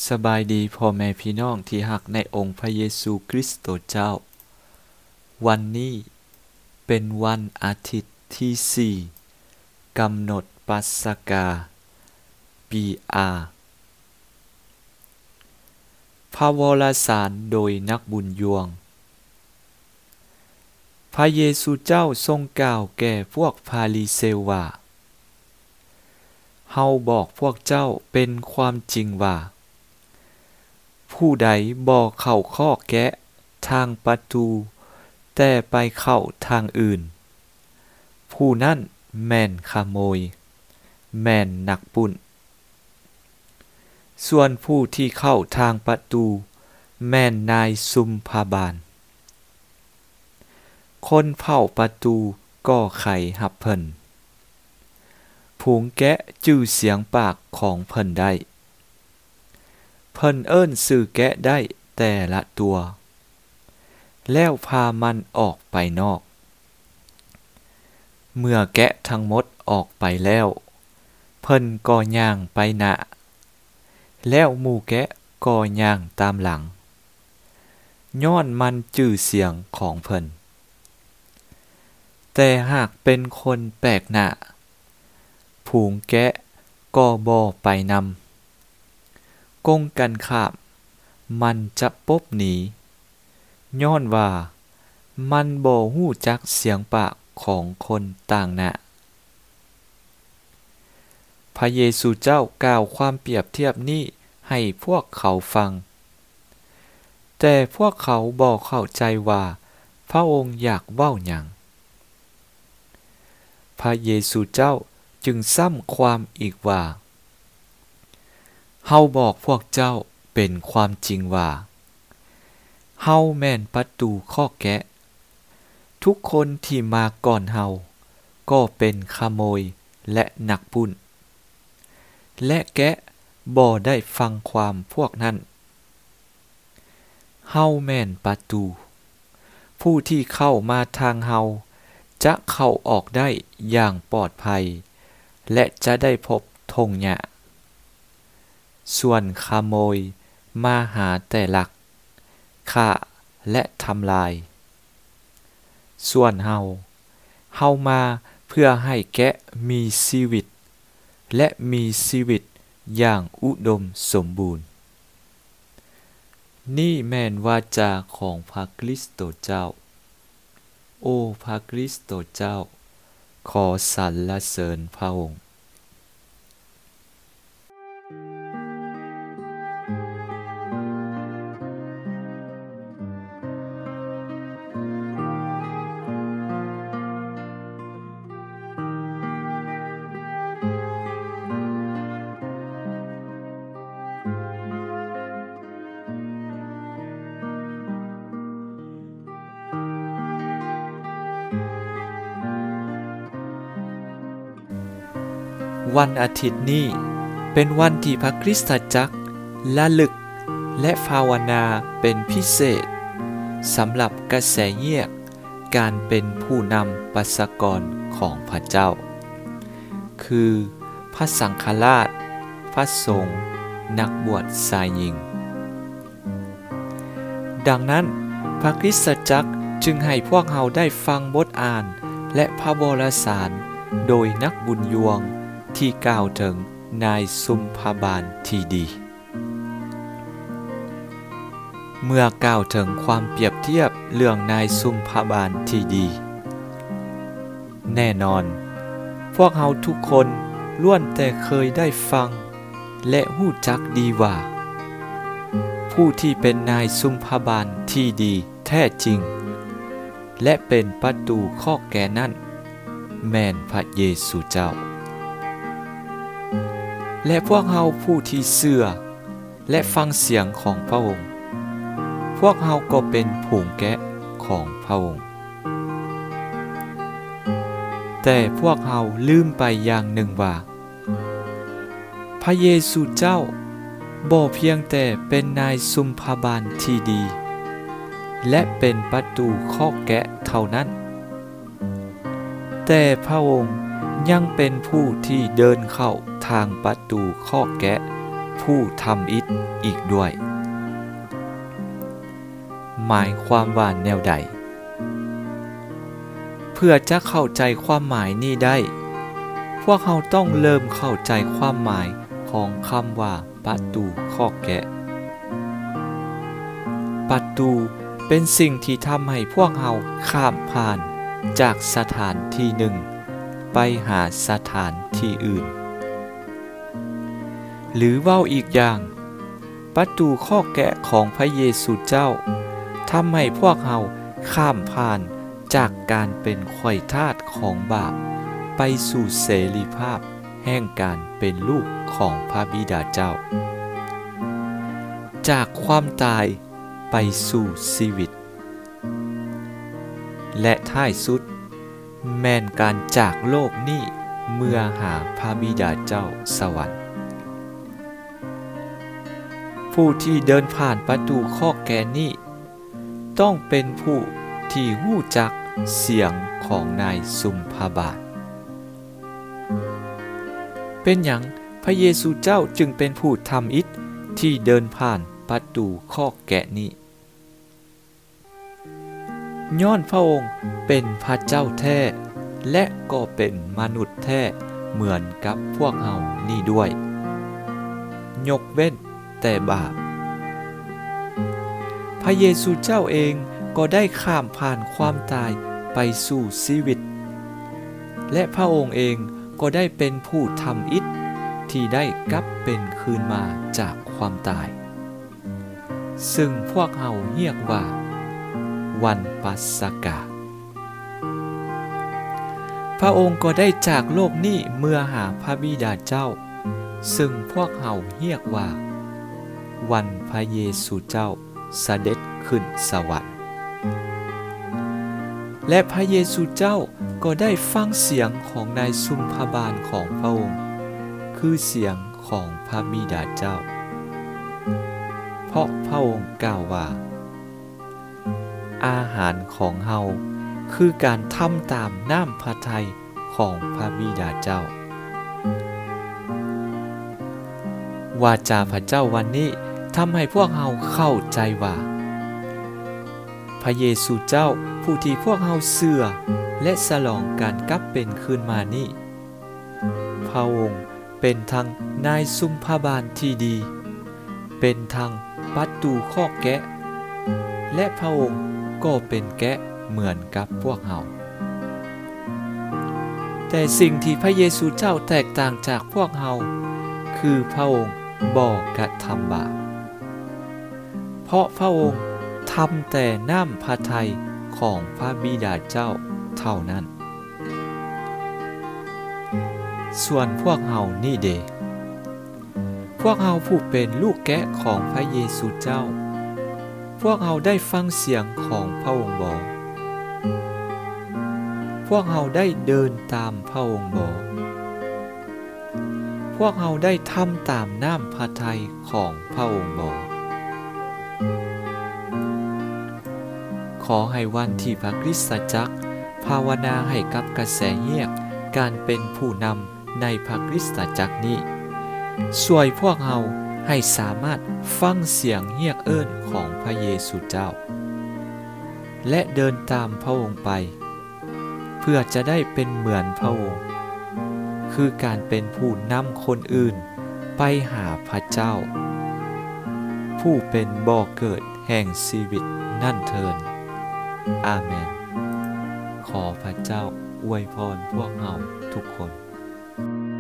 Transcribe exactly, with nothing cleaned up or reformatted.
สบายดีพ่อแม่พี่น้องที่รักในองค์พระเยซูคริสต์เจ้าวันนี้เป็นวันอาทิตย์ที่สี่กำหนดปัสกาปีอาพระวรสารโดยนักบุญยวงพระเยซูเจ้าทรงกล่าวแก่พวกฟาริเซวว่าเฮาบอกพวกเจ้าเป็นความจริงว่าผู้ใดบ่เข้าคอกแกะทางประตูแต่ไปเข้าทางอื่นผู้นั้นแม่นขโมยแม่นนักปุ้นส่วนผู้ที่เข้าทางประตูแม่นนายซุมพาบาลคนเฝ้าประตูก็ไขรับเพิ่นผูงแกะจื้อเสียงปากของเพิ่นได้เพิ่นเอิ้นชื่อแกะได้แต่ละตัวแล้วพามันออกไปนอกเมื่อแกะทั้งหมดออกไปแล้วเพิ่นก็ย่างไปหน้าแล้วหมู่แกะก็ย่างตามหลังย้อนมันจื้อเสียงของเพิ่นแต่หากเป็นคนแปลกหน้าผูงแกะก็บ่ไปนำกงกันข้ามมันจะปบหนีย้อนว่ามันบ่ฮู้จักเสียงปากของคนต่างหน้าพระเยซูเจ้ากล่าวความเปรียบเทียบนี้ให้พวกเขาฟังแต่พวกเขาบ่เข้าใจว่าพระองค์อยากเว้าหยังพระเยซูเจ้าจึงซ้ำความอีกว่าเฮาบอกพวกเจ้าเป็นความจริงว่าเฮาแม่นประตูคอกแกะทุกคนที่มาก่อนเฮาก็เป็นขโมยและนักปุ้นและแกะบ่ได้ฟังความพวกนั้นเฮาแม่นประตูผู้ที่เข้ามาทางเฮาจะเข้าออกได้อย่างปลอดภัยและจะได้พบทงหญ้าส่วนขโมยมาหาแต่ลักฆ่าและทำลายส่วนเฮาเฮามาเพื่อให้แกะมีชีวิตและมีชีวิตอย่างอุดมสมบูรณ์นี่แม่นวาจาของพระคริสต์เจ้าโอ้พระคริสต์เจ้าขอสรรเสริญพระองค์วันอาทิตย์นี้เป็นวันที่พระคริสตจักรระลึกและภาวนาเป็นพิเศษสำหรับกระแสเงียกการเป็นผู้นำประชากรของพระเจ้าคือพระสังฆราชพระสงฆ์นักบวชชายหญิงดังนั้นพระคริสตจักรจึงให้พวกเราได้ฟังบทอ่านและพระวรสารโดยนักบุญยวงที่กล่าวถึงนายซุมพาบาลที่ดีเมื่อกล่าวถึงความเปรียบเทียบเรื่องนายซุมพาบาลที่ดีแน่นอนพวกเราทุกคนล้วนแต่เคยได้ฟังและฮู้จักดีว่าผู้ที่เป็นนายซุมพาบาลที่ดีแท้จริงและเป็นประตูคอกแก่นั้นแม่นพระเยซูเจ้าและพวกเราผู้ที่เชื่อและฟังเสียงของพระองค์พวกเราก็เป็นผูงแกะของพระองค์แต่พวกเราลืมไปอย่างหนึ่งว่าพระเยซูเจ้าบ่เพียงแต่เป็นนายซุมพาบาลที่ดีและเป็นประตูคอกแกะเท่านั้นแต่พระองค์ยังเป็นผู้ที่เดินเข้าทางประตูคอกแกะผู้ทำอิฐอีกด้วยหมายความว่าแนวใดเพื่อจะเข้าใจความหมายนี้ได้พวกเราต้องเริ่มเข้าใจความหมายของคำว่าประตูคอกแกะประตูเป็นสิ่งที่ทำให้พวกเราข้ามผ่านจากสถานที่หนึ่งไปหาสถานที่อื่นหรือเว้าอีกอย่างประตูคอกแกะของพระเยซูเจ้าทำให้พวกเราข้ามผ่านจากการเป็นข่อยทาสของบาปไปสู่เสรีภาพแห่งการเป็นลูกของพระบิดาเจ้าจากความตายไปสู่ชีวิตและท้ายสุดแม่นการจากโลกนี้เมื่อหาพระบิดาเจ้าสวรรค์ผู้ที่เดินผ่านประตูคอกแกะนี้ต้องเป็นผู้ที่ฮู้จักเสียงของนายสุมพบาทเป็นหยังพระเยซูเจ้าจึงเป็นผู้ทำอิฐที่เดินผ่านประตูคอกแกะนี้ย้อนพระองค์เป็นพระเจ้าแท้และก็เป็นมนุษย์แท้เหมือนกับพวกเรานี่ด้วยยกเว้นแต่บาปพระเยซูเจ้าเองก็ได้ข้ามผ่านความตายไปสู่ชีวิตและพระองค์เองก็ได้เป็นผู้ทำอิฐที่ได้กลับเป็นคืนมาจากความตายซึ่งพวกเราเรียกว่าวันปัสกาพระองค์ก็ได้จากโลกนี้เมื่อหาพระบิดาเจ้าซึ่งพวกเราเรียกว่าวันพระเยซูเจ้าเสด็จขึ้นสวรรค์และพระเยซูเจ้าก็ได้ฟังเสียงของนายสุมพบาลของพระองค์คือเสียงของพระบิดาเจ้าเพราะพระองค์กล่าวว่าอาหารของเฮาคือการทำตามน้ำพระทัยของพระบิดาเจ้าวาจาพระเจ้าวันนี้ทำให้พวกเฮาเข้าใจว่าพระเยซูเจ้าผู้ที่พวกเฮาเชื่อและฉลองการกลับเป็นคืนมานี้พระองค์เป็นทั้งนายสุมพบาลที่ดีเป็นทั้งประตูคอกแกะและพระองค์ก็เป็นแกะเหมือนกับพวกเฮาแต่สิ่งที่พระเยซูเจ้าแตกต่างจากพวกเฮาคือพระองค์บ่กระทำบาปเพราะพระองค์ทำแต่น้ำพระทัยของพระบิดาเจ้าเท่านั้นส่วนพวกเฮานี่เดพวกเฮาผู้เป็นลูกแกะของพระเยซูเจ้าพวกเฮาได้ฟังเสียงของพระองค์บ่พวกเฮาได้เดินตามพระองค์บ่พวกเฮาได้ทำตามน้ำพระทัยของพระองค์บ่ขอให้วันที่พระคริสตจักรภาวนาให้กับกระแสเรียกการเป็นผู้นำในพระคริสตจักรนี้ช่วยพวกเราให้สามารถฟังเสียงเรียกเอิ้นของพระเยซูเจ้าและเดินตามพระองค์ไปเพื่อจะได้เป็นเหมือนพระองค์คือการเป็นผู้นำคนอื่นไปหาพระเจ้าผู้เป็นบ่อเกิดแห่งชีวิตนั่นเทินอาเมนขอพระเจ้าอวยพรพวกเราทุกคน